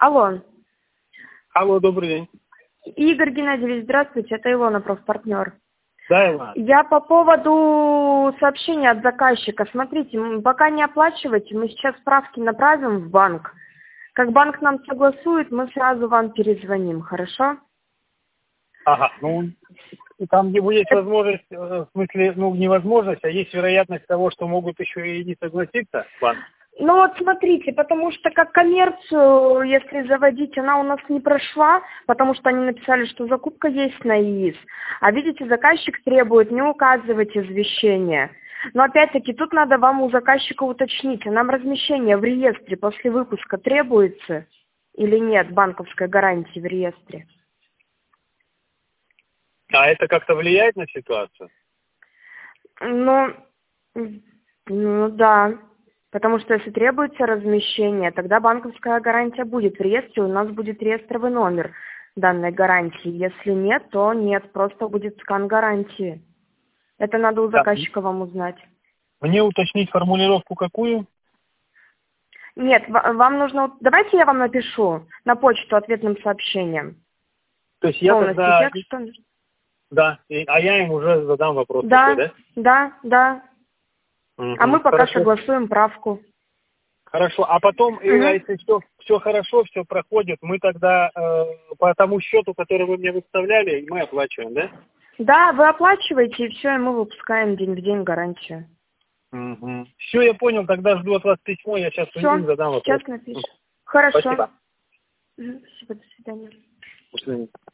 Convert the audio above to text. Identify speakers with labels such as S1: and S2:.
S1: Алло.
S2: Алло, добрый день.
S1: Игорь Геннадьевич, здравствуйте, это Илона, профпартнер.
S2: Да, Илона.
S1: Я по поводу сообщения от заказчика. Смотрите, пока не оплачивайте, мы сейчас справки направим в банк. Как банк нам согласует, мы сразу вам перезвоним, хорошо?
S2: Ага, ну, там есть возможность, в смысле, невозможность, а есть вероятность того, что могут еще и не согласиться банк.
S1: Ну вот смотрите, потому что как коммерцию, если заводить, она у нас не прошла, потому что они написали, что закупка есть на ИИС. А видите, заказчик требует не указывать извещение. Но опять-таки тут надо вам у заказчика уточнить, а нам размещение в реестре после выпуска требуется или нет, банковской гарантии в реестре?
S2: А это как-то влияет на ситуацию?
S1: Ну да. Потому что если требуется размещение, тогда банковская гарантия будет. В реестре у нас будет реестровый номер данной гарантии. Если нет, то нет, просто будет скан гарантии. Это надо у заказчика вам узнать.
S2: Мне уточнить формулировку какую?
S1: Нет, вам нужно... Давайте я вам напишу на почту ответным сообщением.
S2: То есть я
S1: полностью
S2: тогда...
S1: текст, что...
S2: Да, а я им уже задам вопрос.
S1: Да,
S2: такой,
S1: да.
S2: Угу.
S1: А мы пока
S2: Хорошо.
S1: согласуем правку.
S2: Хорошо, а потом, если все хорошо, все проходит, мы тогда по тому счету, который вы мне выставляли, мы оплачиваем, да?
S1: Да, вы оплачиваете, и все, и мы выпускаем день в день гарантию.
S2: Угу. Все, я понял, тогда жду от вас письмо, я сейчас им задам вопрос.
S1: Сейчас напишу. Хорошо.
S2: Спасибо.
S1: Спасибо, до свидания.
S2: До свидания.